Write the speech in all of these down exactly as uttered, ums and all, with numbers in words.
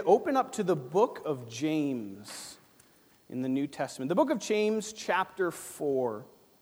open up to the book of James in the New Testament. The book of James, chapter four.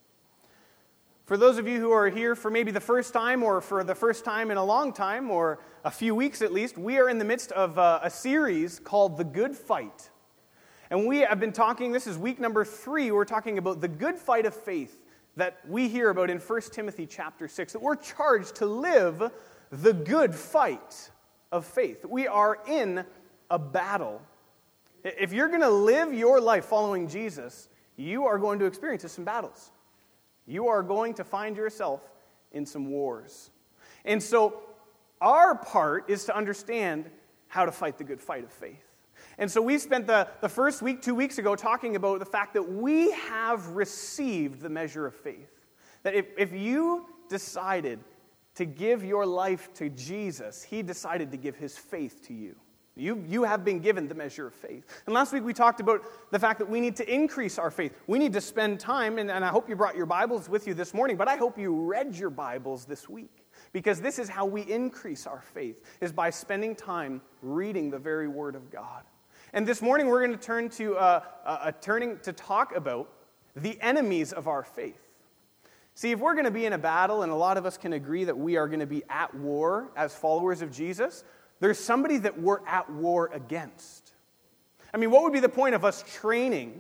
For those of you who are here for maybe the first time or for the first time in a long time or a few weeks at least, we are in the midst of a, a series called The Good Fight. And we have been talking, this is week number three, we're talking about the good fight of faith that we hear about in First Timothy chapter six, that we're charged to live the good fight of faith. We are in a battle. If you're going to live your life following Jesus, you are going to experience some battles. You are going to find yourself in some wars. And so our part is to understand how to fight the good fight of faith. And so we spent the, the first week, two weeks ago, talking about the fact that we have received the measure of faith. That if, if you decided to give your life to Jesus, he decided to give his faith to you. You, you have been given the measure of faith. And last week we talked about the fact that we need to increase our faith. We need to spend time, and, and I hope you brought your Bibles with you this morning, but I hope you read your Bibles this week. Because this is how we increase our faith, is by spending time reading the very Word of God. And this morning we're going to turn to uh, uh, uh, turning to talk about the enemies of our faith. See, if we're going to be in a battle, and a lot of us can agree that we are going to be at war as followers of Jesus, there's somebody that we're at war against. I mean, what would be the point of us training,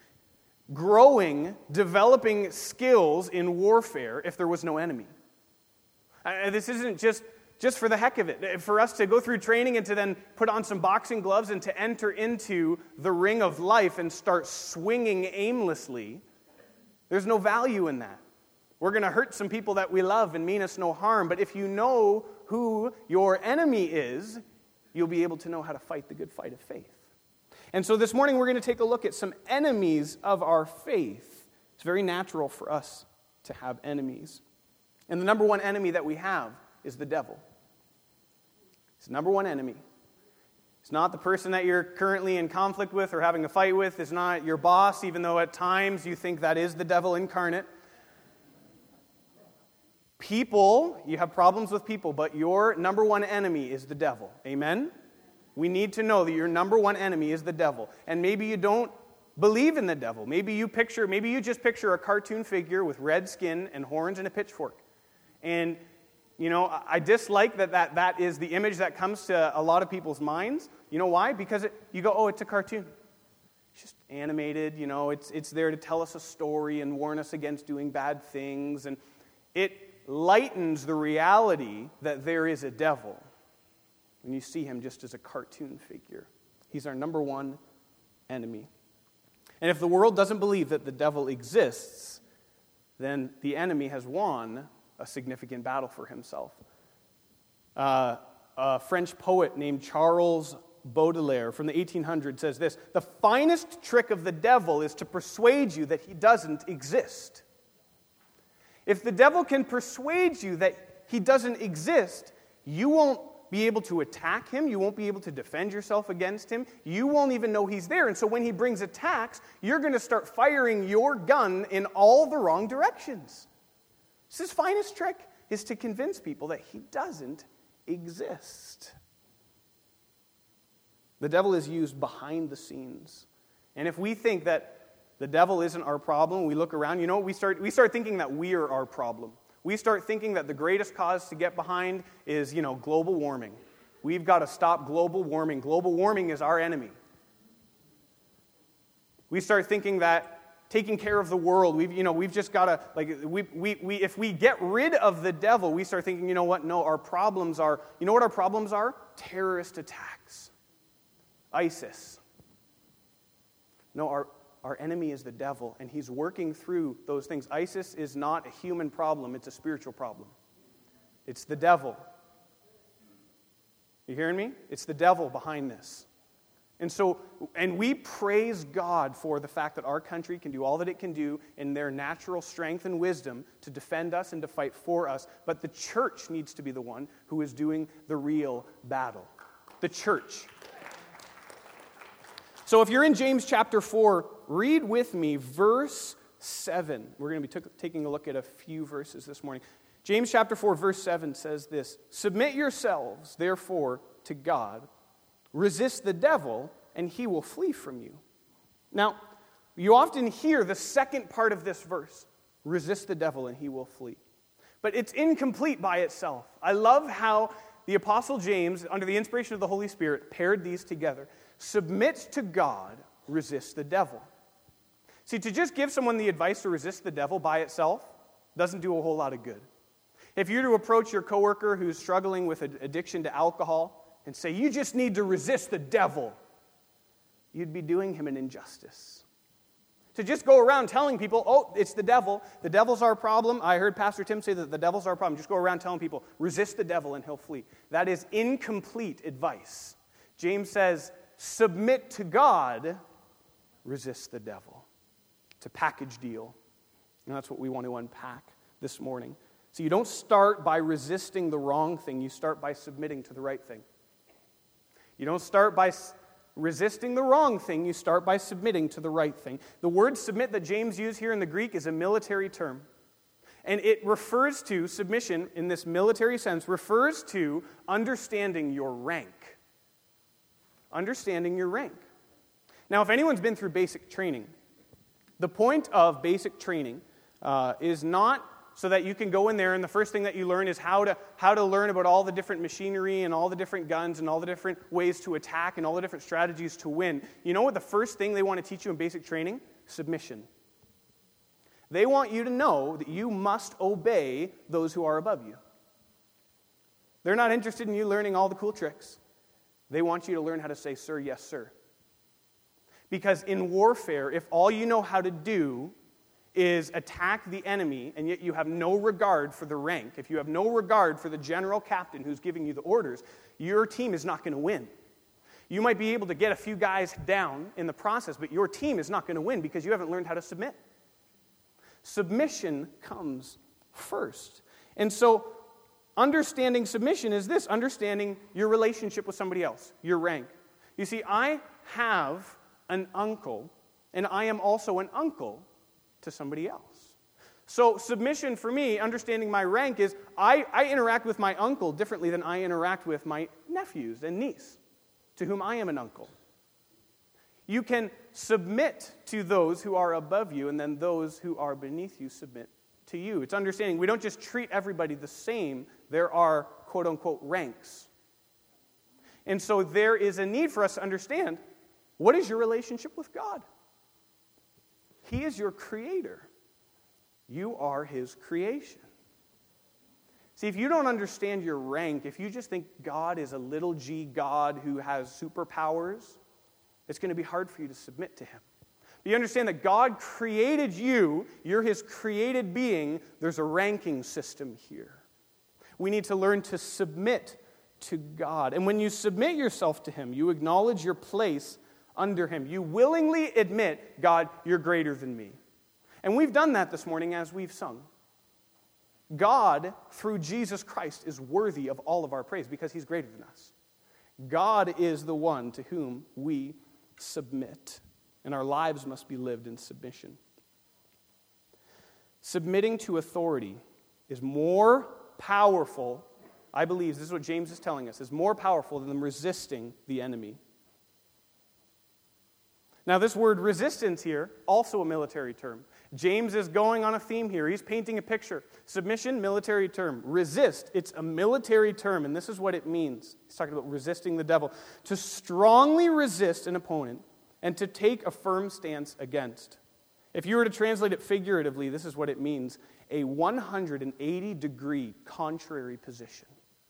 growing, developing skills in warfare if there was no enemy? Uh, this isn't just, just for the heck of it. For us to go through training and to then put on some boxing gloves and to enter into the ring of life and start swinging aimlessly, there's no value in that. We're going to hurt some people that we love and mean us no harm. But if you know who your enemy is, you'll be able to know how to fight the good fight of faith. And so this morning we're going to take a look at some enemies of our faith. It's very natural for us to have enemies. And the number one enemy that we have is the devil. It's the number one enemy. It's not the person that you're currently in conflict with or having a fight with. It's not your boss, even though at times you think that is the devil incarnate. People, you have problems with people, but your number one enemy is the devil. Amen? We need to know that your number one enemy is the devil. And maybe you don't believe in the devil. Maybe you picture, maybe you just picture a cartoon figure with red skin and horns and a pitchfork. And, you know, I dislike that that, that is the image that comes to a lot of people's minds. You know why? Because it, you go, oh, it's a cartoon. It's just animated, you know, it's it's there to tell us a story and warn us against doing bad things. And it lightens the reality that there is a devil when you see him just as a cartoon figure. He's our number one enemy. And if the world doesn't believe that the devil exists, then the enemy has won a significant battle for himself. Uh, a French poet named Charles Baudelaire from the eighteen hundreds says this: "The finest trick of the devil is to persuade you that he doesn't exist." If the devil can persuade you that he doesn't exist, you won't be able to attack him. You won't be able to defend yourself against him. You won't even know he's there. And so when he brings attacks, you're going to start firing your gun in all the wrong directions. So his finest trick is to convince people that he doesn't exist. The devil is used behind the scenes. And if we think that the devil isn't our problem, we look around, you know, we start we start thinking that we are our problem. We start thinking that the greatest cause to get behind is, you know, global warming. We've got to stop global warming. Global warming is our enemy. We start thinking that taking care of the world, we've, you know, we've just got to, like, we, we, we, if we get rid of the devil, we start thinking, you know what, no, our problems are, you know what our problems are? Terrorist attacks. ISIS. No, our Our enemy is the devil, and he's working through those things. ISIS is not a human problem, it's a spiritual problem. It's the devil. You hearing me? It's the devil behind this. And so, and we praise God for the fact that our country can do all that it can do in their natural strength and wisdom to defend us and to fight for us. But the church needs to be the one who is doing the real battle. The church. So if you're in James chapter four, read with me verse seven. We're going to be t- taking a look at a few verses this morning. James chapter four, verse seven says this: "Submit yourselves, therefore, to God. resist the devil, and he will flee from you. Now, you often hear the second part of this verse, resist the devil and he will flee. But it's incomplete by itself. I love how the Apostle James, under the inspiration of the Holy Spirit, paired these together. Submit to God, resist the devil. See, to just give someone the advice to resist the devil by itself doesn't do a whole lot of good. If you're to approach your coworker who's struggling with addiction to alcohol and say, you just need to resist the devil, you'd be doing him an injustice. To just go around telling people, oh, it's the devil. The devil's our problem. I heard Pastor Tim say that the devil's our problem. Just go around telling people, resist the devil and he'll flee. That is incomplete advice. James says, submit to God, resist the devil. It's a package deal. And that's what we want to unpack this morning. So you don't start by resisting the wrong thing. You start by submitting to the right thing. You don't start by resisting the wrong thing, you start by submitting to the right thing. The word submit that James used here in the Greek is a military term. And it refers to, submission in this military sense, refers to understanding your rank. Understanding your rank. Now, if anyone's been through basic training, the point of basic training uh, is not so that you can go in there and the first thing that you learn is how to how to learn about all the different machinery and all the different guns and all the different ways to attack and all the different strategies to win. You know what the first thing they want to teach you in basic training? Submission. They want you to know that you must obey those who are above you. They're not interested in you learning all the cool tricks. They want you to learn how to say, sir, yes, sir. Because in warfare, if all you know how to do is attack the enemy, and yet you have no regard for the rank, if you have no regard for the general captain who's giving you the orders, your team is not going to win. You might be able to get a few guys down in the process, but your team is not going to win because you haven't learned how to submit. Submission comes first. And so, understanding submission is this, understanding your relationship with somebody else, your rank. You see, I have an uncle, and I am also an uncle to somebody else. So submission for me, understanding my rank, is I, I interact with my uncle differently than I interact with my nephews and niece, to whom I am an uncle. You can submit to those who are above you, and then those who are beneath you submit to you. It's understanding we don't just treat everybody the same. There are quote-unquote ranks. And so there is a need for us to understand, what is your relationship with God? He is your creator. You are his creation. See, if you don't understand your rank, if you just think God is a little g God who has superpowers, it's going to be hard for you to submit to him. But you understand that God created you, you're his created being, there's a ranking system here. We need to learn to submit to God. And when you submit yourself to him, you acknowledge your place under him. You willingly admit, God, you're greater than me. And we've done that this morning as we've sung. God, through Jesus Christ, is worthy of all of our praise because he's greater than us. God is the one to whom we submit, and our lives must be lived in submission. Submitting to authority is more powerful, I believe, this is what James is telling us, is more powerful than resisting the enemy. Now, this word resistance here, also a military term. James is going on a theme here. He's painting a picture. Submission, military term. Resist, it's a military term, and this is what it means. He's talking about resisting the devil. To strongly resist an opponent and to take a firm stance against. If you were to translate it figuratively, this is what it means. A one hundred eighty degree contrary position.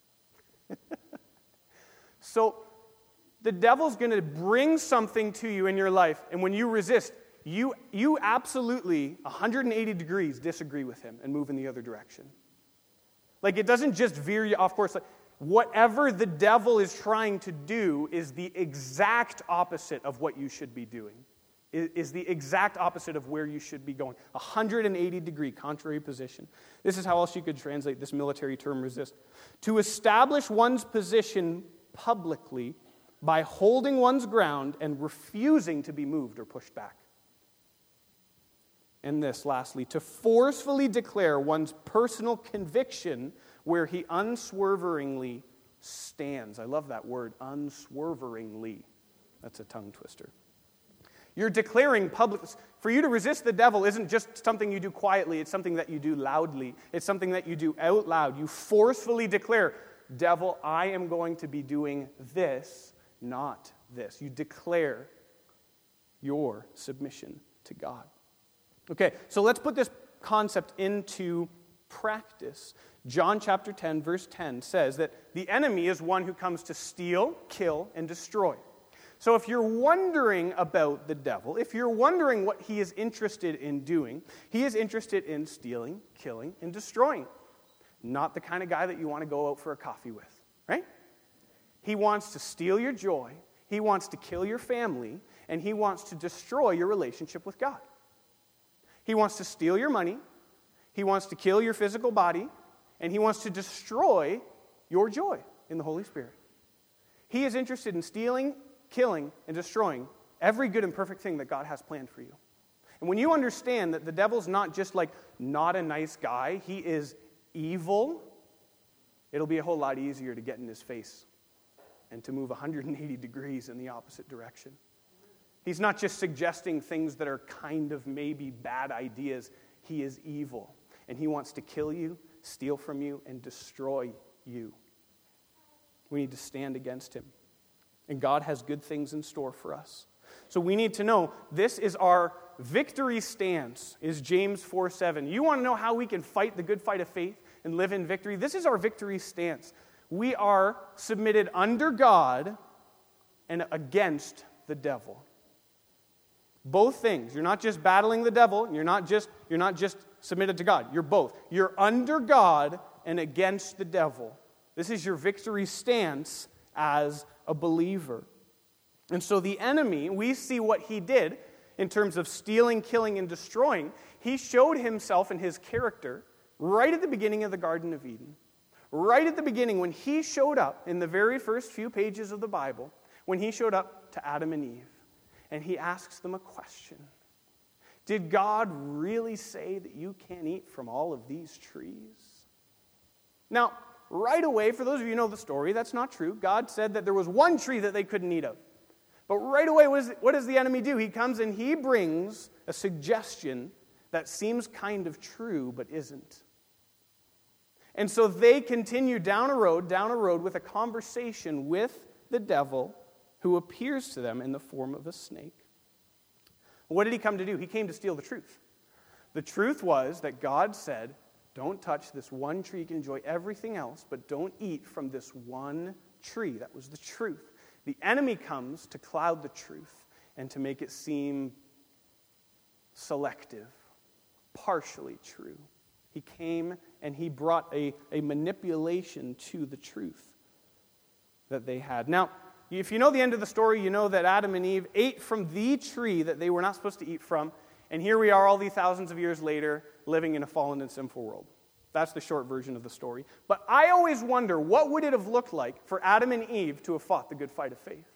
So, the devil's going to bring something to you in your life, and when you resist, you, you absolutely one hundred eighty degrees disagree with him and move in the other direction. Like, it doesn't just veer you off course. Like, whatever the devil is trying to do is the exact opposite of what you should be doing. Is, is the exact opposite of where you should be going. one hundred eighty degree contrary position. This is how else you could translate this military term, resist. To establish one's position publicly by holding one's ground and refusing to be moved or pushed back. And this, lastly, to forcefully declare one's personal conviction where he unswervingly stands. I love that word, unswerveringly. That's a tongue twister. You're declaring public. For you to resist the devil isn't just something you do quietly. It's something that you do loudly. It's something that you do out loud. You forcefully declare, devil, I am going to be doing this, not this. You declare your submission to God. Okay, so let's put this concept into practice. John chapter ten, verse ten says that the enemy is one who comes to steal, kill, and destroy. So if you're wondering about the devil, if you're wondering what he is interested in doing, he is interested in stealing, killing, and destroying. Not the kind of guy that you want to go out for a coffee with, right? He wants to steal your joy, he wants to kill your family, and he wants to destroy your relationship with God. He wants to steal your money, he wants to kill your physical body, and he wants to destroy your joy in the Holy Spirit. He is interested in stealing, killing, and destroying every good and perfect thing that God has planned for you. And when you understand that the devil's not just like not a nice guy, he is evil, it'll be a whole lot easier to get in his face and to move one hundred eighty degrees in the opposite direction. He's not just suggesting things that are kind of maybe bad ideas. He is evil, and he wants to kill you, steal from you, and destroy you. We need to stand against him. And God has good things in store for us. So we need to know this is our victory stance, is James four seven. You want to know how we can fight the good fight of faith and live in victory? This is our victory stance. We are submitted under God and against the devil. Both things. You're not just battling the devil, and you're not just you're not just submitted to God. You're both. You're under God and against the devil. This is your victory stance as a believer. And so the enemy, we see what he did in terms of stealing, killing, and destroying. He showed himself and his character right at the beginning of the Garden of Eden. Right at the beginning, when he showed up in the very first few pages of the Bible, when he showed up to Adam and Eve, and he asks them a question. Did God really say that you can't eat from all of these trees? Now, right away, for those of you who know the story, that's not true. God said that there was one tree that they couldn't eat of. But right away, what, is, what does the enemy do? He comes and he brings a suggestion that seems kind of true, but isn't. And so they continue down a road, down a road with a conversation with the devil, who appears to them in the form of a snake. What did he come to do? He came to steal the truth. The truth was that God said, don't touch this one tree. You can enjoy everything else, but don't eat from this one tree. That was the truth. The enemy comes to cloud the truth and to make it seem selective, partially true. He came and he brought a, a manipulation to the truth that they had. Now, if you know the end of the story, you know that Adam and Eve ate from the tree that they were not supposed to eat from, and here we are all these thousands of years later living in a fallen and sinful world. That's the short version of the story. But I always wonder, what would it have looked like for Adam and Eve to have fought the good fight of faith?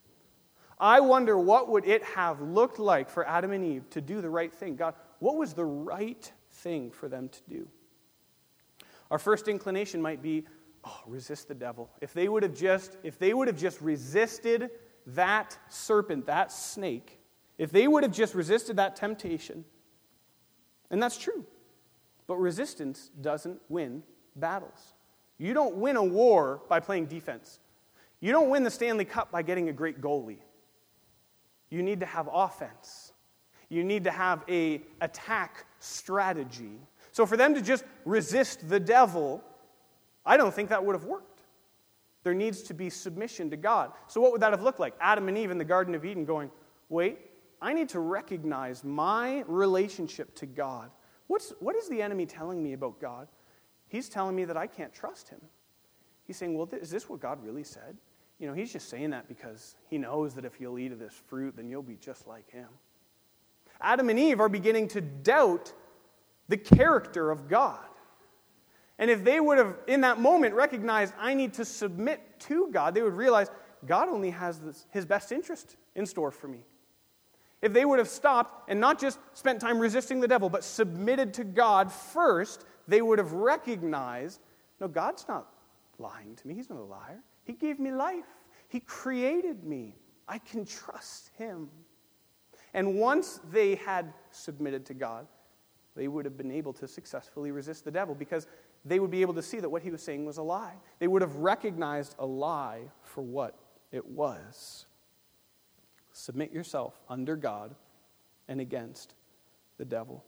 I wonder, what would it have looked like for Adam and Eve to do the right thing? God, what was the right thing for them to do? Our first inclination might be, oh, resist the devil. If they would have just, if they would have just resisted that serpent, that snake, if they would have just resisted that temptation, and that's true. But resistance doesn't win battles. You don't win a war by playing defense. You don't win the Stanley Cup by getting a great goalie. You need to have offense. You need to have a attack strategy. So for them to just resist the devil, I don't think that would have worked. There needs to be submission to God. So what would that have looked like? Adam and Eve in the Garden of Eden going, wait, I need to recognize my relationship to God. What's, what is the enemy telling me about God? He's telling me that I can't trust him. He's saying, well, is this what God really said? You know, he's just saying that because he knows that if you'll eat of this fruit, then you'll be just like him. Adam and Eve are beginning to doubt the character of God. And if they would have, in that moment, recognized, I need to submit to God, they would realize God only has this, his best interest in store for me. If they would have stopped and not just spent time resisting the devil, but submitted to God first, they would have recognized, no, God's not lying to me. He's not a liar. He gave me life. He created me. I can trust him. And once they had submitted to God, they would have been able to successfully resist the devil because they would be able to see that what he was saying was a lie. They would have recognized a lie for what it was. Submit yourself under God and against the devil.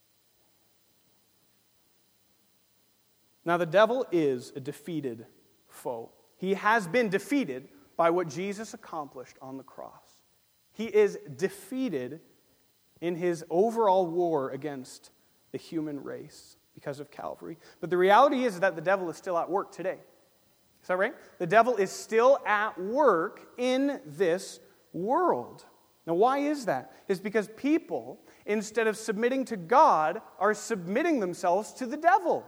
Now, the devil is a defeated foe. He has been defeated by what Jesus accomplished on the cross. He is defeated in his overall war against the human race because of Calvary. But the reality is that the devil is still at work today. Is that right? The devil is still at work in this world. Now, why is that? It's because people, instead of submitting to God, are submitting themselves to the devil.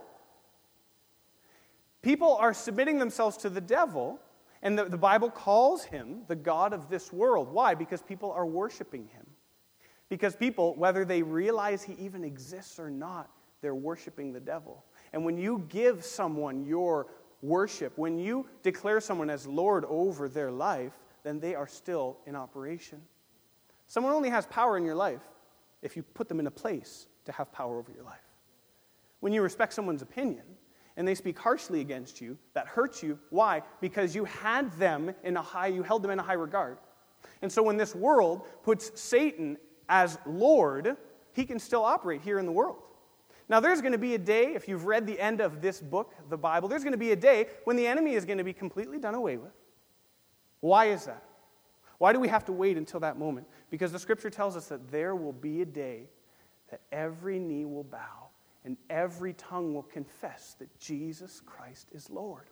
People are submitting themselves to the devil, and the, the Bible calls him the god of this world. Why? Because people are worshiping him. Because people, whether they realize he even exists or not, they're worshiping the devil. And when you give someone your worship, when you declare someone as Lord over their life, then they are still in operation. Someone only has power in your life if you put them in a place to have power over your life. When you respect someone's opinion and they speak harshly against you, that hurts you. Why? Because you had them in a high, you held them in a high regard. And so when this world puts Satan as Lord, he can still operate here in the world. Now, there's going to be a day, if you've read the end of this book, the Bible, there's going to be a day when the enemy is going to be completely done away with. Why is that? Why do we have to wait until that moment? Because the Scripture tells us that there will be a day that every knee will bow and every tongue will confess that Jesus Christ is Lord.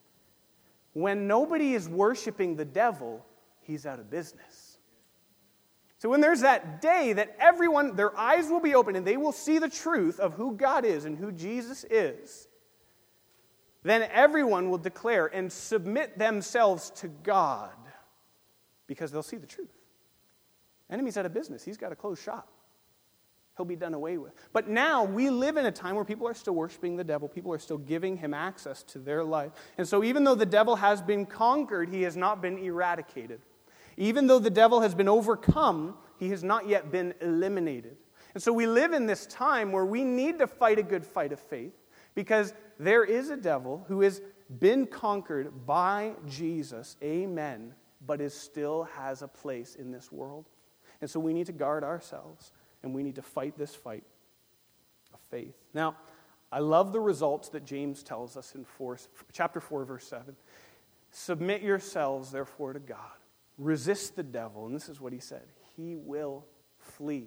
When nobody is worshiping the devil, he's out of business. So when there's that day that everyone, their eyes will be open and they will see the truth of who God is and who Jesus is, then everyone will declare and submit themselves to God because they'll see the truth. Enemy's out of business. He's got to close shop. He'll be done away with. But now we live in a time where people are still worshiping the devil. People are still giving him access to their life. And so even though the devil has been conquered, he has not been eradicated. Even though the devil has been overcome, he has not yet been eliminated. And so we live in this time where we need to fight a good fight of faith because there is a devil who has been conquered by Jesus, amen, but is still has a place in this world. And so we need to guard ourselves and we need to fight this fight of faith. Now, I love the results that James tells us in four, chapter four, verse seven. Submit yourselves, therefore, to God. Resist the devil. And this is what he said. He will flee.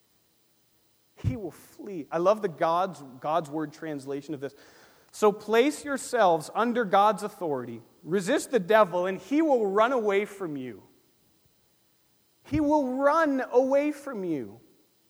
He will flee. I love the God's, God's word translation of this. So place yourselves under God's authority. Resist the devil, and he will run away from you. He will run away from you.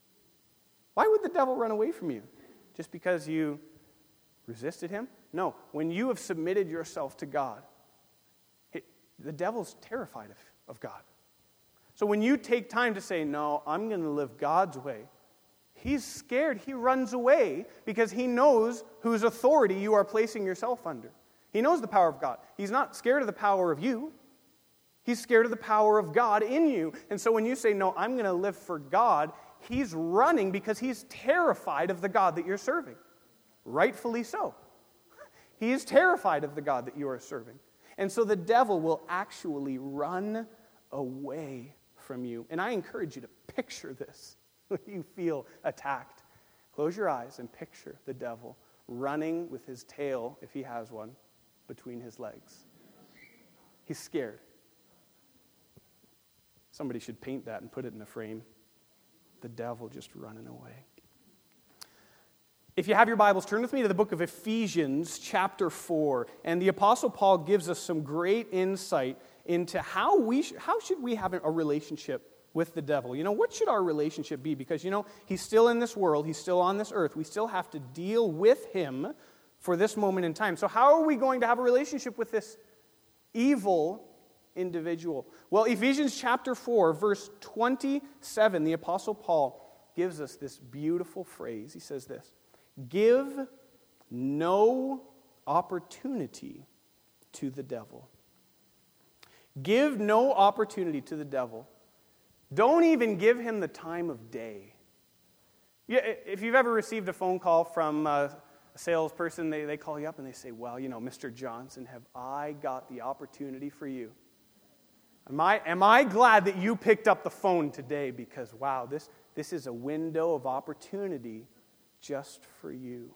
Why would the devil run away from you? Just because you resisted him? No. When you have submitted yourself to God, it, the devil's terrified of, of God. So when you take time to say, no, I'm going to live God's way, he's scared. He runs away because he knows whose authority you are placing yourself under. He knows the power of God. He's not scared of the power of you. He's scared of the power of God in you. And so when you say, no, I'm going to live for God, he's running because he's terrified of the God that you're serving. Rightfully so. He is terrified of the God that you are serving. And so the devil will actually run away from you. And I encourage you to picture this when you feel attacked. Close your eyes and picture the devil running with his tail, if he has one, between his legs. He's scared. Somebody should paint that and put it in a frame. The devil just running away. If you have your Bibles, turn with me to the book of Ephesians, chapter four. And the Apostle Paul gives us some great insight into how we sh- how should we have a relationship with the devil. You know, what should our relationship be? Because, you know, he's still in this world. He's still on this earth. We still have to deal with him for this moment in time. So how are we going to have a relationship with this evil individual? Well, Ephesians chapter four, verse twenty-seven, the Apostle Paul gives us this beautiful phrase. He says this, give no opportunity to the devil. Give no opportunity to the devil. Don't even give him the time of day. Yeah, if you've ever received a phone call from a salesperson, they, they call you up and they say, well, you know, Mister Johnson, have I got the opportunity for you? Am I, am I glad that you picked up the phone today because, wow, this, this is a window of opportunity just for you.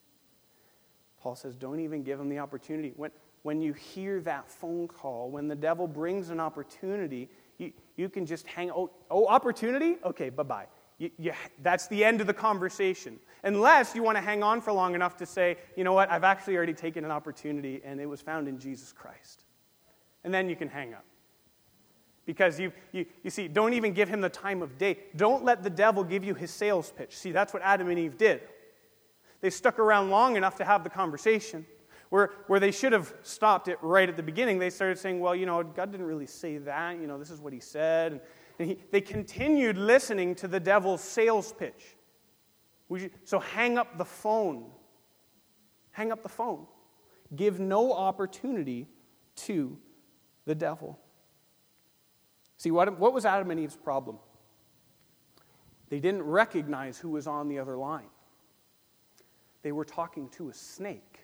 Paul says, don't even give him the opportunity. When, when you hear that phone call, when the devil brings an opportunity, you, you can just hang, oh, oh opportunity? Okay, bye-bye. You, you, that's the end of the conversation. Unless you want to hang on for long enough to say, you know what, I've actually already taken an opportunity and it was found in Jesus Christ. And then you can hang up. Because you, you, you see, don't even give him the time of day. Don't let the devil give you his sales pitch. See, that's what Adam and Eve did. They stuck around long enough to have the conversation. Where, where they should have stopped it right at the beginning, they started saying, well, you know, God didn't really say that. You know, this is what he said. And, and he, they continued listening to the devil's sales pitch. Would you, so hang up the phone. Hang up the phone. Give no opportunity to the devil. See, what, what was Adam and Eve's problem? They didn't recognize who was on the other line. They were talking to a snake.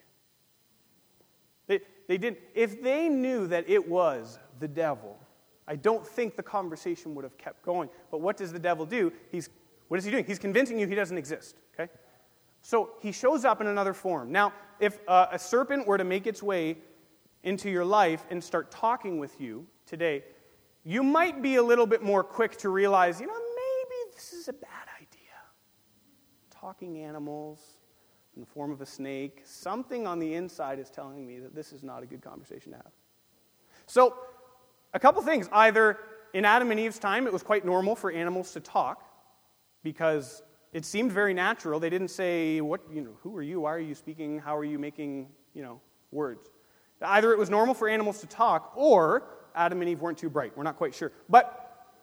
They, they didn't, if they knew that it was the devil, I don't think the conversation would have kept going. But what does the devil do? He's, what is he doing? He's convincing you he doesn't exist. Okay? So he shows up in another form. Now, if uh, a serpent were to make its way into your life and start talking with you today, you might be a little bit more quick to realize, you know, maybe this is a bad idea. Talking animals in the form of a snake, something on the inside is telling me that this is not a good conversation to have. So, a couple things. Either in Adam and Eve's time, it was quite normal for animals to talk because it seemed very natural. They didn't say, "What, you know, who are you? Why are you speaking? How are you making, you know, words?" Either it was normal for animals to talk, or Adam and Eve weren't too bright. We're not quite sure. But,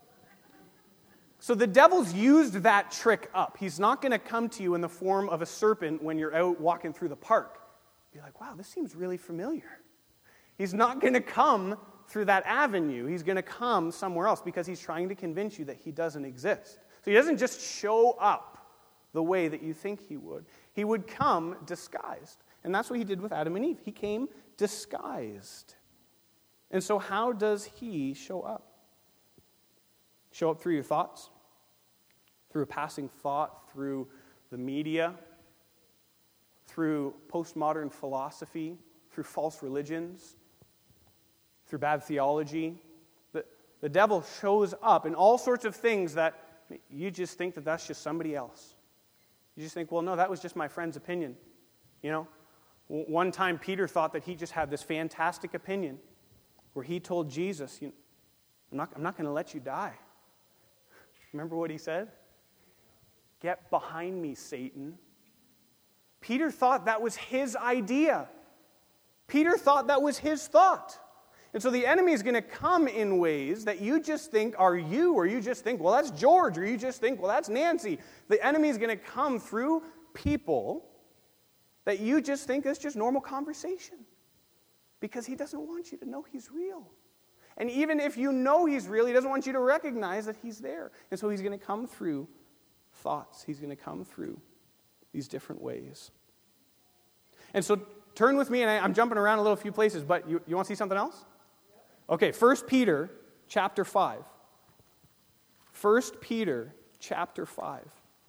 so the devil's used that trick up. He's not going to come to you in the form of a serpent when you're out walking through the park. Be like, wow, this seems really familiar. He's not going to come through that avenue. He's going to come somewhere else because he's trying to convince you that he doesn't exist. So he doesn't just show up the way that you think he would. He would come disguised. And that's what he did with Adam and Eve. He came disguised. And so how does he show up? Show up through your thoughts? Through a passing thought? Through the media? Through postmodern philosophy? Through false religions? Through bad theology? The, the devil shows up in all sorts of things that you just think that that's just somebody else. You just think, well, no, that was just my friend's opinion. You know? One time Peter thought that he just had this fantastic opinion where he told Jesus, you know, I'm not, I'm not going to let you die. Remember what he said? Get behind me, Satan. Peter thought that was his idea. Peter thought that was his thought. And so the enemy is going to come in ways that you just think are you, or you just think, well, that's George, or you just think, well, that's Nancy. The enemy is going to come through people that you just think is just normal conversation. Because he doesn't want you to know he's real. And even if you know he's real, he doesn't want you to recognize that he's there. And so he's going to come through thoughts. He's going to come through these different ways. And so turn with me, and I, I'm jumping around a little few places, but you, you want to see something else? Okay, First Peter chapter five. First Peter chapter five.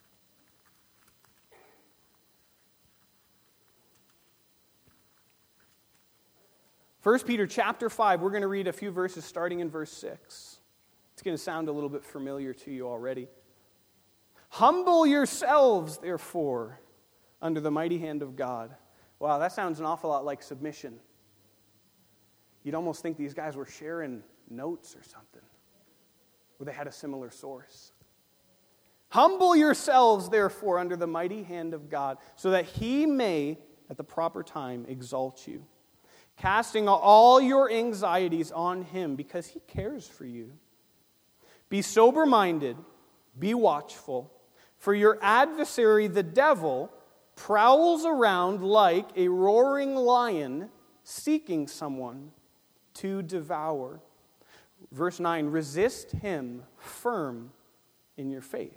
First Peter chapter five, we're going to read a few verses starting in verse six. It's going to sound a little bit familiar to you already. Humble yourselves, therefore, under the mighty hand of God. Wow, that sounds an awful lot like submission. You'd almost think these guys were sharing notes or something, or they had a similar source. Humble yourselves, therefore, under the mighty hand of God, so that he may, at the proper time, exalt you, casting all your anxieties on him because he cares for you. Be sober-minded, be watchful, for your adversary, the devil, prowls around like a roaring lion, seeking someone to devour. Verse nine, resist him firm in your faith.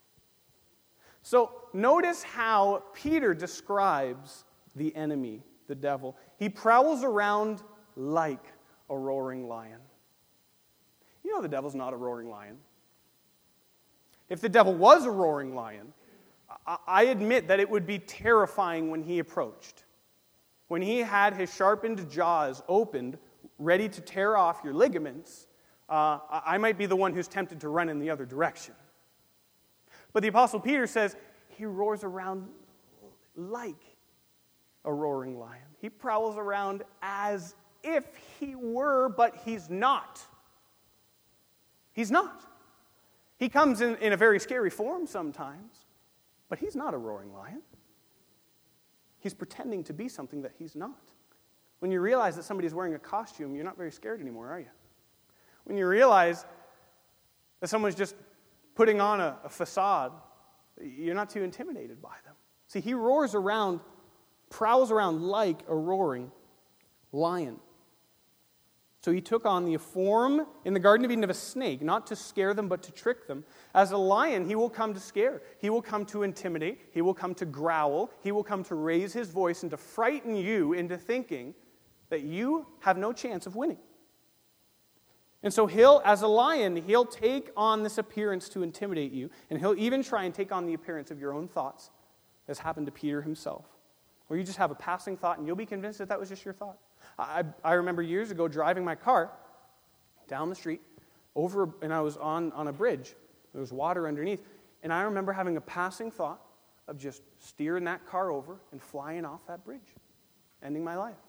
So notice how Peter describes the enemy, the devil. He prowls around like a roaring lion. You know the devil's not a roaring lion. If the devil was a roaring lion, I admit that it would be terrifying when he approached. When he had his sharpened jaws opened, ready to tear off your ligaments, uh, I might be the one who's tempted to run in the other direction. But the Apostle Peter says he roars around like a roaring lion. He prowls around as if he were, but he's not. He's not. He comes in, in a very scary form sometimes, but he's not a roaring lion. He's pretending to be something that he's not. When you realize that somebody's wearing a costume, you're not very scared anymore, are you? When you realize that someone's just putting on a, a facade, you're not too intimidated by them. See, he roars around, prowls around like a roaring lion. So he took on the form in the Garden of Eden of a snake, not to scare them, but to trick them. As a lion, he will come to scare. He will come to intimidate. He will come to growl. He will come to raise his voice and to frighten you into thinking that you have no chance of winning. And so he'll, as a lion, he'll take on this appearance to intimidate you, and he'll even try and take on the appearance of your own thoughts, as happened to Peter himself. Or you just have a passing thought, and you'll be convinced that that was just your thought. I, I remember years ago driving my car down the street, over, and I was on, on a bridge. There was water underneath, and I remember having a passing thought of just steering that car over and flying off that bridge, ending my life.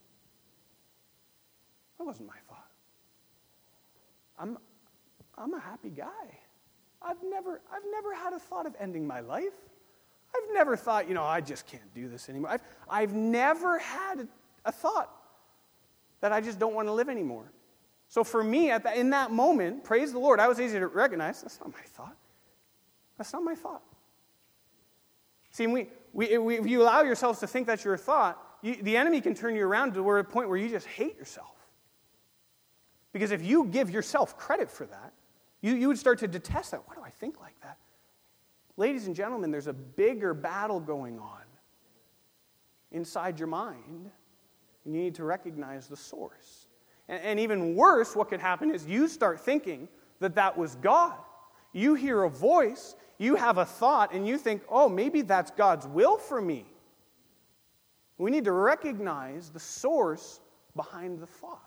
That wasn't my thought. I'm, I'm a happy guy. I've never, I've never had a thought of ending my life. I've never thought, you know, I just can't do this anymore. I've, I've never had a, a thought that I just don't want to live anymore. So for me, at the, in that moment, praise the Lord, I was easy to recognize, that's not my thought. That's not my thought. See, we, we, we, if you allow yourselves to think that's your thought, you, the enemy can turn you around to a point where you just hate yourself. Because if you give yourself credit for that, you, you would start to detest that. Why do I think like that? Ladies and gentlemen, there's a bigger battle going on inside your mind, and you need to recognize the source. And, and even worse, what could happen is you start thinking that that was God. You hear a voice, you have a thought, and you think, oh, maybe that's God's will for me. We need to recognize the source behind the thoughts.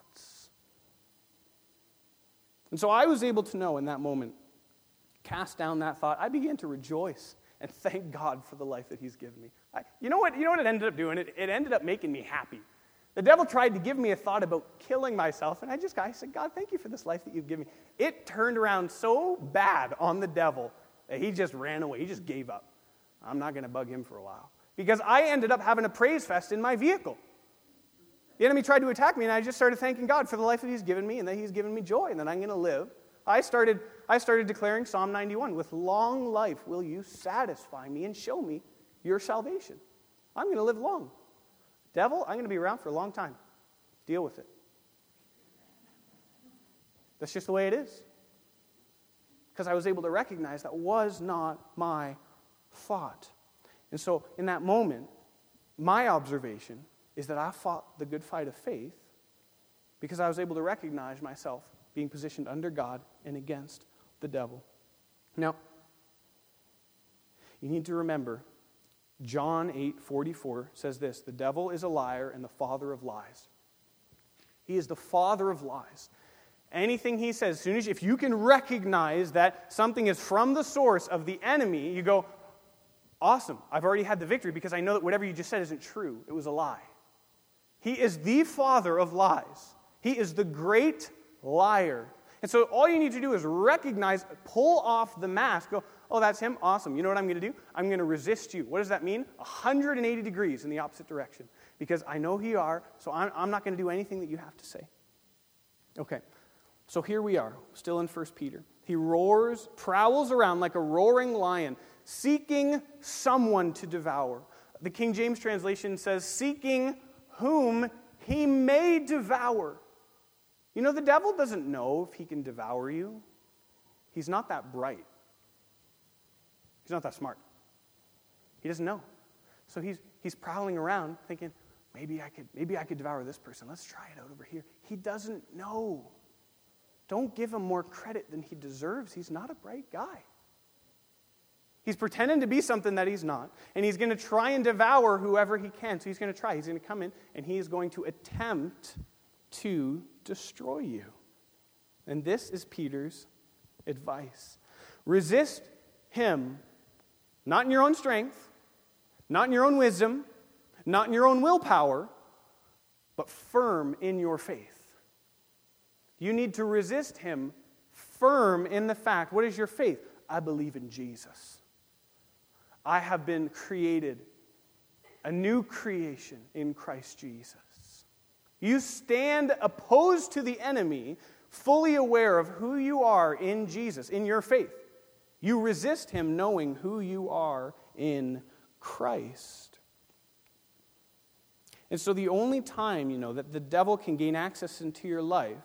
And so I was able to know in that moment, cast down that thought. I began to rejoice and thank God for the life that he's given me. I, you know what? You know what it ended up doing? It, it ended up making me happy. The devil tried to give me a thought about killing myself, and I just I said, God, thank you for this life that you've given me. It turned around so bad on the devil that he just ran away. He just gave up. I'm not going to bug him for a while. Because I ended up having a praise fest in my vehicle. The enemy tried to attack me, and I just started thanking God for the life that he's given me, and that he's given me joy, and that I'm going to live. I started, I started declaring Psalm ninety-one, with long life will you satisfy me and show me your salvation. I'm going to live long. Devil, I'm going to be around for a long time. Deal with it. That's just the way it is. Because I was able to recognize that was not my thought. And so in that moment, my observation is that I fought the good fight of faith because I was able to recognize myself being positioned under God and against the devil. Now, you need to remember, John eight forty-four says this, the devil is a liar and the father of lies. He is the father of lies. Anything he says, as soon as you, if you can recognize that something is from the source of the enemy, you go, awesome, I've already had the victory because I know that whatever you just said isn't true. It was a lie. He is the father of lies. He is the great liar. And so all you need to do is recognize, pull off the mask, go, oh, that's him? Awesome. You know what I'm going to do? I'm going to resist you. What does that mean? one hundred eighty degrees in the opposite direction. Because I know who you are, so I'm, I'm not going to do anything that you have to say. Okay, so here we are, still in First Peter. He roars, prowls around like a roaring lion, seeking someone to devour. The King James translation says, seeking whom he may devour. You know, the devil doesn't know if he can devour you. He's not that bright. He's not that smart. He doesn't know. So he's he's prowling around thinking, maybe I could maybe I could devour this person. Let's try it out over here. He doesn't know. Don't give him more credit than he deserves. He's not a bright guy. He's pretending to be something that he's not, and he's going to try and devour whoever he can. So he's going to try. He's going to come in, and he is going to attempt to destroy you. And this is Peter's advice. Resist him, not in your own strength, not in your own wisdom, not in your own willpower, but firm in your faith. You need to resist him firm in the fact, what is your faith? I believe in Jesus. I have been created a new creation in Christ Jesus. You stand opposed to the enemy, fully aware of who you are in Jesus, in your faith. You resist him knowing who you are in Christ. And so the only time, you know, that the devil can gain access into your life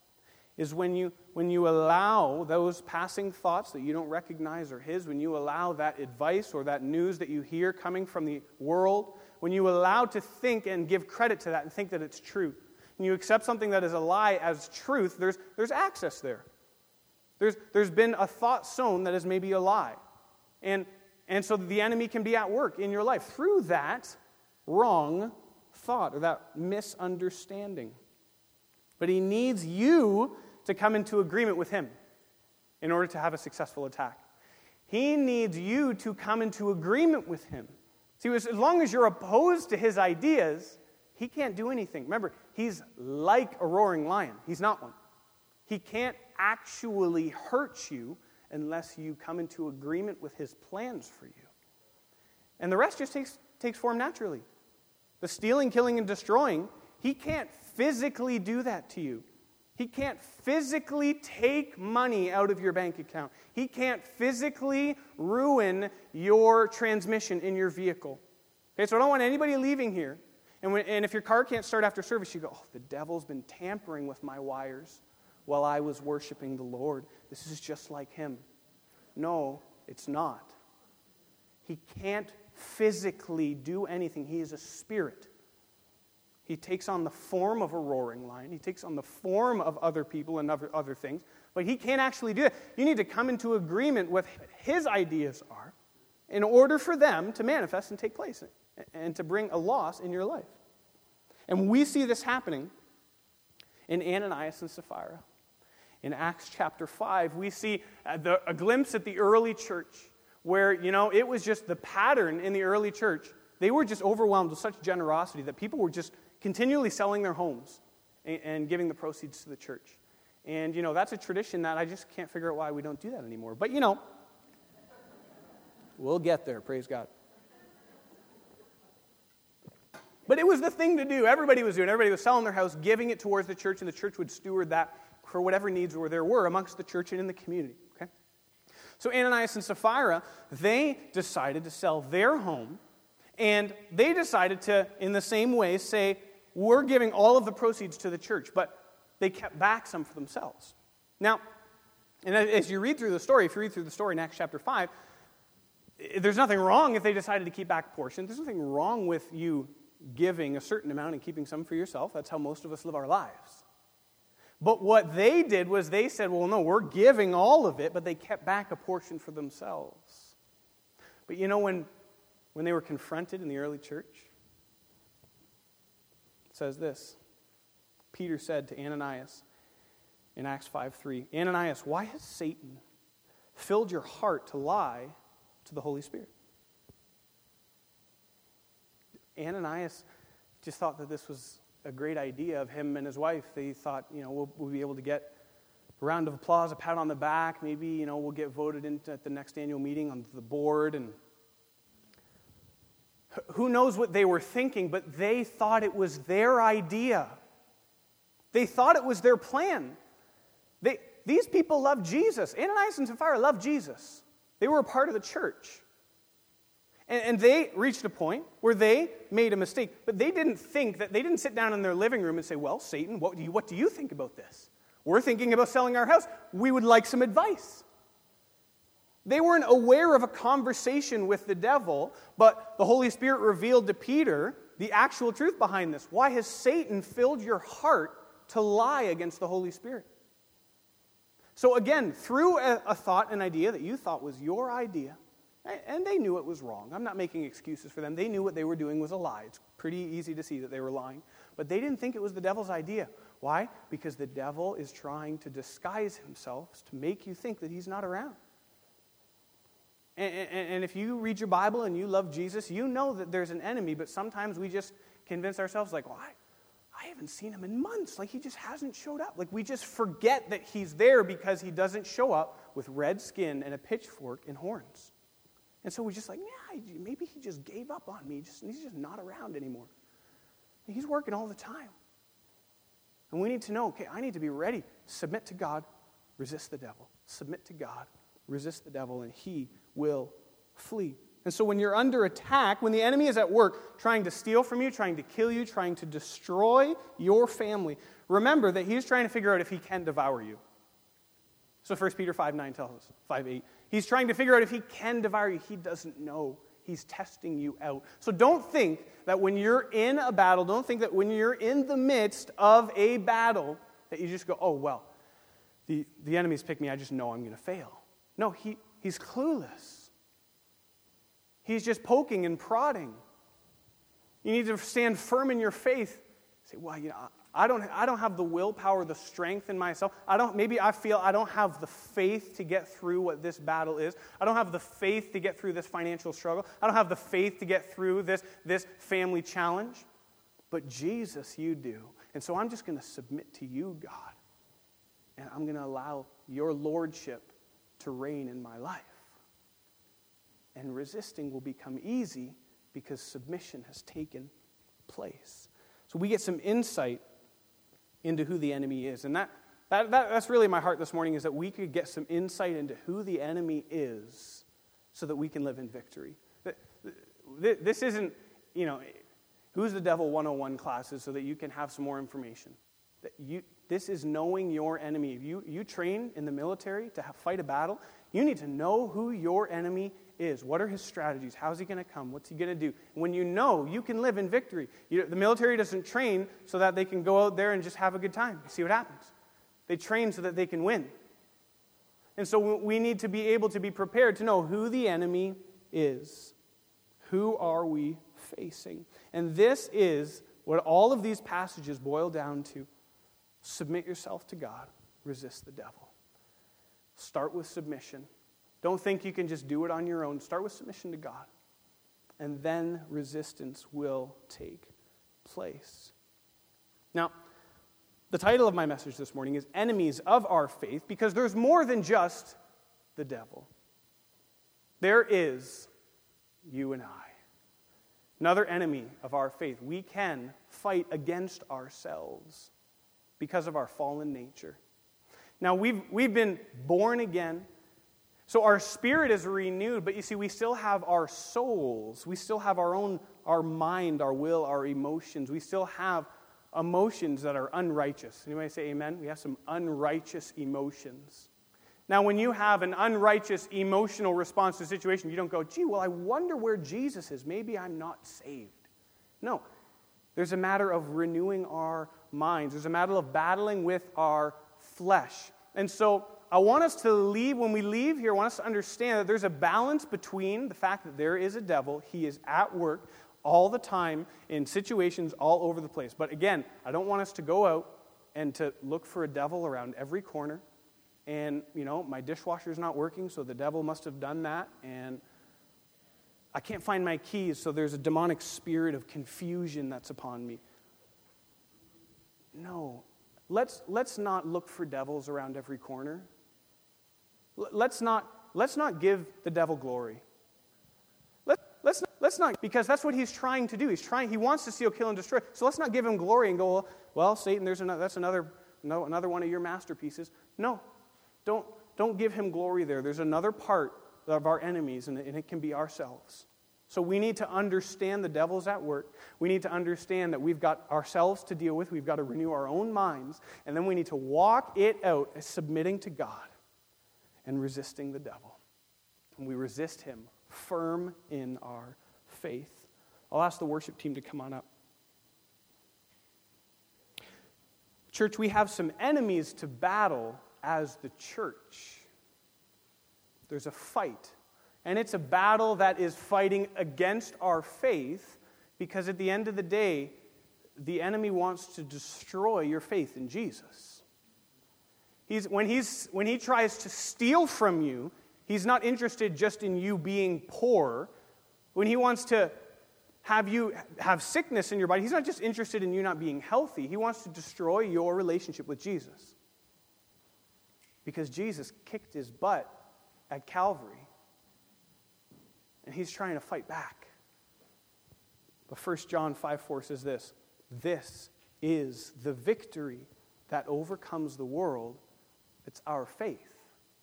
is when you when you allow those passing thoughts that you don't recognize are his, when you allow that advice or that news that you hear coming from the world, when you allow to think and give credit to that and think that it's true, and you accept something that is a lie as truth, there's there's access there. There's there's been a thought sown that is maybe a lie. And and so the enemy can be at work in your life through that wrong thought or that misunderstanding. But he needs you to come into agreement with him in order to have a successful attack. He needs you to come into agreement with him. See, as long as you're opposed to his ideas, he can't do anything. Remember, he's like a roaring lion. He's not one. He can't actually hurt you unless you come into agreement with his plans for you. And the rest just takes, takes form naturally. The stealing, killing, and destroying, he can't physically do that to you. He can't physically take money out of your bank account. He can't physically ruin your transmission in your vehicle. Okay, so I don't want anybody leaving here. And, when, and if your car can't start after service, you go, oh, the devil's been tampering with my wires while I was worshiping the Lord. This is just like him. No, it's not. He can't physically do anything. He is a spirit. He takes on the form of a roaring lion. He takes on the form of other people and other, other things. But he can't actually do it. You need to come into agreement with what his ideas are in order for them to manifest and take place and to bring a loss in your life. And we see this happening in Ananias and Sapphira. In Acts chapter five, we see the, a glimpse at the early church where, you know, it was just the pattern in the early church. They were just overwhelmed with such generosity that people were just continually selling their homes and, and giving the proceeds to the church. And, you know, that's a tradition that I just can't figure out why we don't do that anymore. But, you know, we'll get there, praise God. But it was the thing to do. Everybody was doing it. Everybody was selling their house, giving it towards the church, and the church would steward that for whatever needs were there were amongst the church and in the community. Okay? So Ananias and Sapphira, they decided to sell their home, and they decided to, in the same way, say, we're giving all of the proceeds to the church, but they kept back some for themselves. Now, and as you read through the story, if you read through the story in Acts chapter five, there's nothing wrong if they decided to keep back a portion. There's nothing wrong with you giving a certain amount and keeping some for yourself. That's how most of us live our lives. But what they did was they said, well, no, we're giving all of it, but they kept back a portion for themselves. But you know, when, when they were confronted in the early church, it says this. Peter said to Ananias in Acts five three, Ananias, why has Satan filled your heart to lie to the Holy Spirit? Ananias just thought that this was a great idea of him and his wife. They thought, you know, we'll, we'll be able to get a round of applause, a pat on the back. Maybe, you know, we'll get voted into at the next annual meeting on the board. And who knows what they were thinking, but they thought it was their idea. They thought it was their plan. They, these people loved Jesus. Ananias and Sapphira loved Jesus. They were a part of the church. And, and they reached a point where they made a mistake, but they didn't think that, they didn't sit down in their living room and say, well, Satan, what do you, what do you think about this? We're thinking about selling our house. We would like some advice. They weren't aware of a conversation with the devil, but the Holy Spirit revealed to Peter the actual truth behind this. Why has Satan filled your heart to lie against the Holy Spirit? So again, through a, a thought, an idea that you thought was your idea, and they knew it was wrong. I'm not making excuses for them. They knew what they were doing was a lie. It's pretty easy to see that they were lying. But they didn't think it was the devil's idea. Why? Because the devil is trying to disguise himself to make you think that he's not around. And, and, and if you read your Bible and you love Jesus, you know that there's an enemy, but sometimes we just convince ourselves like, well, I, I haven't seen him in months. Like, he just hasn't showed up. Like, we just forget that he's there because he doesn't show up with red skin and a pitchfork and horns. And so we're just like, yeah, maybe he just gave up on me. Just, he's just not around anymore. And he's working all the time. And we need to know, okay, I need to be ready. Submit to God, resist the devil. Submit to God, resist the devil, and he will flee. And so when you're under attack, when the enemy is at work trying to steal from you, trying to kill you, trying to destroy your family, remember that he's trying to figure out if he can devour you. So First Peter five nine tells us, five eight. He's trying to figure out if he can devour you. He doesn't know. He's testing you out. So don't think that when you're in a battle, don't think that when you're in the midst of a battle, that you just go, oh, well, the, the enemy's picked me. I just know I'm going to fail. No, he, he's clueless. He's just poking and prodding. You need to stand firm in your faith. Say, well, you know, I don't, I don't have the willpower, the strength in myself. I don't. Maybe I feel I don't have the faith to get through what this battle is. I don't have the faith to get through this financial struggle. I don't have the faith to get through this, this family challenge. But Jesus, you do. And so I'm just going to submit to you, God. And I'm going to allow your lordship to reign in my life. And resisting will become easy because submission has taken place. So we get some insight into who the enemy is. And that, that, that that's really my heart this morning, is that we could get some insight into who the enemy is so that we can live in victory. This isn't, you know, Who's the Devil one oh one classes so that you can have some more information. That you, this is knowing your enemy. If you, you train in the military to have, fight a battle, you need to know who your enemy is. What are his strategies? How's he going to come? What's he going to do? When you know, you can live in victory. You, the military doesn't train so that they can go out there and just have a good time. See what happens. They train so that they can win. And so we need to be able to be prepared to know who the enemy is. Who are we facing? And this is what all of these passages boil down to. Submit yourself to God. Resist the devil. Start with submission. Don't think you can just do it on your own. Start with submission to God. And then resistance will take place. Now, the title of my message this morning is Enemies of Our Faith, because there's more than just the devil. There is you and I. Another enemy of our faith. We can fight against ourselves because of our fallen nature. Now, we've, we've been born again. So our spirit is renewed, but you see, we still have our souls. We still have our own, our mind, our will, our emotions. We still have emotions that are unrighteous. Anybody say amen? We have some unrighteous emotions. Now, when you have an unrighteous emotional response to a situation, you don't go, gee, well, I wonder where Jesus is. Maybe I'm not saved. No. There's a matter of renewing our minds. There's a matter of battling with our flesh. And so I want us to leave, when we leave here, I want us to understand that there's a balance between the fact that there is a devil. He is at work all the time in situations all over the place. But again, I don't want us to go out and to look for a devil around every corner. And, you know, my dishwasher's not working, so the devil must have done that. And I can't find my keys, so there's a demonic spirit of confusion that's upon me. No. Let's, let's not look for devils around every corner. Let's not, let's not give the devil glory. Let, let's, not, let's not, because that's what he's trying to do. He's trying, he wants to steal, kill, and destroy. So let's not give him glory and go, well, Satan, there's another, that's another, no, another one of your masterpieces. No, don't, don't give him glory there. There's another part of our enemies, and it, and it can be ourselves. So we need to understand the devil's at work. We need to understand that we've got ourselves to deal with. We've got to renew our own minds. And then we need to walk it out as submitting to God and resisting the devil. And we resist him firm in our faith. I'll ask the worship team to come on up. Church, we have some enemies to battle as the church. There's a fight. And it's a battle that is fighting against our faith, because at the end of the day, the enemy wants to destroy your faith in Jesus. He's, when, he's, when he tries to steal from you, he's not interested just in you being poor. When he wants to have you have sickness in your body, he's not just interested in you not being healthy. He wants to destroy your relationship with Jesus. Because Jesus kicked his butt at Calvary. And he's trying to fight back. But First John five four says this: this is the victory that overcomes the world. It's our faith.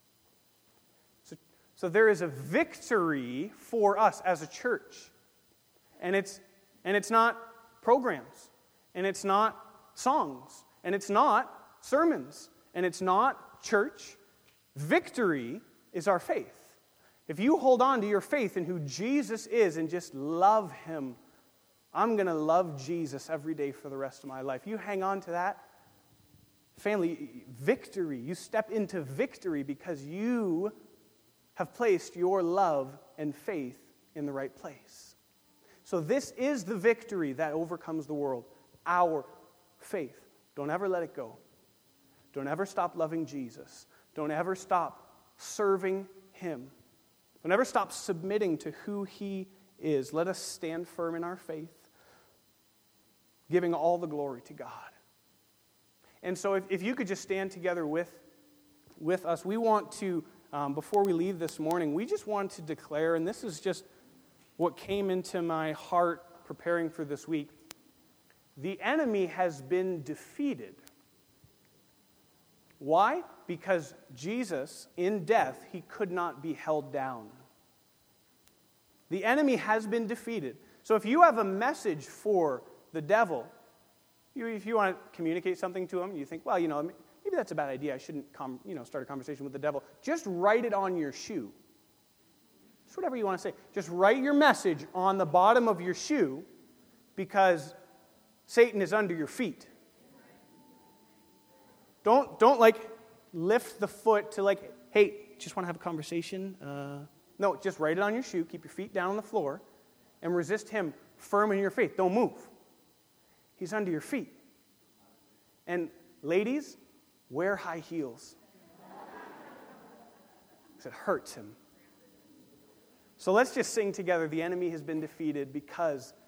So, so there is a victory for us as a church. And it's, and it's not programs. And it's not songs. And it's not sermons. And it's not church. Victory is our faith. If you hold on to your faith in who Jesus is and just love him, I'm going to love Jesus every day for the rest of my life. You hang on to that. Family, victory. You step into victory because you have placed your love and faith in the right place. So this is the victory that overcomes the world. Our faith. Don't ever let it go. Don't ever stop loving Jesus. Don't ever stop serving him. Don't ever stop submitting to who he is. Let us stand firm in our faith, giving all the glory to God. And so if, if you could just stand together with, with us, we want to, um, before we leave this morning, we just want to declare, and this is just what came into my heart preparing for this week, the enemy has been defeated. Why? Because Jesus, in death, he could not be held down. The enemy has been defeated. So if you have a message for the devil, you, if you want to communicate something to him, you think, well, you know, maybe that's a bad idea. I shouldn't com- you know, start a conversation with the devil. Just write it on your shoe. Just whatever you want to say. Just write your message on the bottom of your shoe, because Satan is under your feet. Don't, don't like lift the foot to like, hey, just want to have a conversation. Uh, no, just write it on your shoe. Keep your feet down on the floor and resist him firm in your faith. Don't move. He's under your feet. And ladies, wear high heels. Because it hurts him. So let's just sing together. The enemy has been defeated because